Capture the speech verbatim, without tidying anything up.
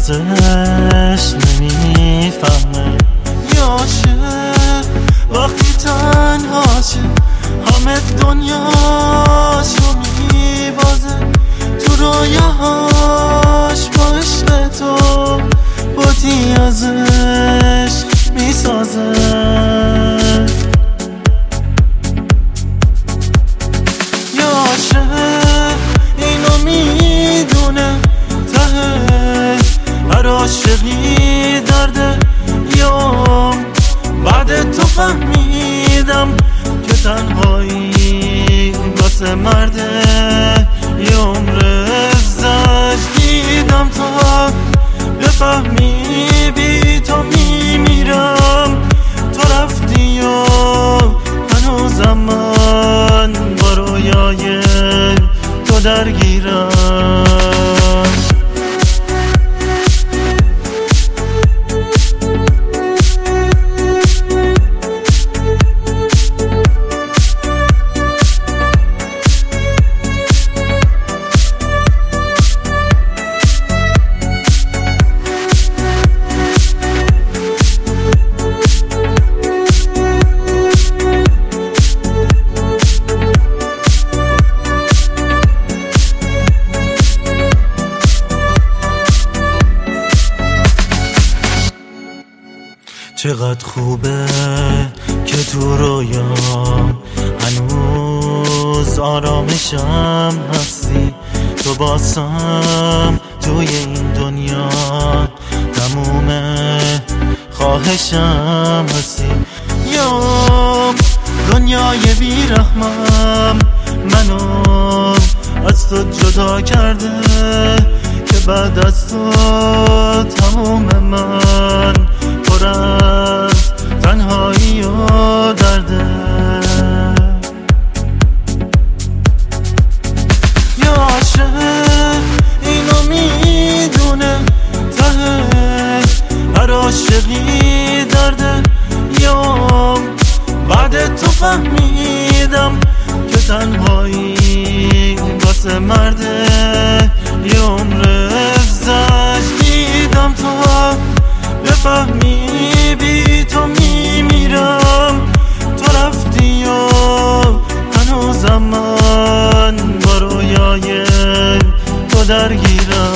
نازش نمیفهمه. یاشه وقتی تنهاشه همه دنیاشو میبازه، تو رویاهاش با عشق تو بودی ازش میسازه. یاشه اینو میدونه ته هر عاشقی درده، یا بعد تو فهمیدم که تنهایی واسه مرده. یه عمر ازش دیدم تا بفهمی بی تو میمیرم. تو رفتی و هنوزم من با رویای تو درگیرم. چقدر خوبه که تو رویام هنوز آرامشم هستی. تو باسم توی این دنیا تموم خواهشم هستی. یا دنیای بیرحمم منو از تو جدا کرده، که بعد از تو تموم من پر از تنهایی و درده. یاشه اینو میدونه ته هر عاشقی درده، یا بعد تو فهمیدم که تنهایی واسه مرده. یه عمر ازش دیدم تا بفهمی بی تو میمیرم. تو رفتی و هنوزم من با رویای تو درگیرم.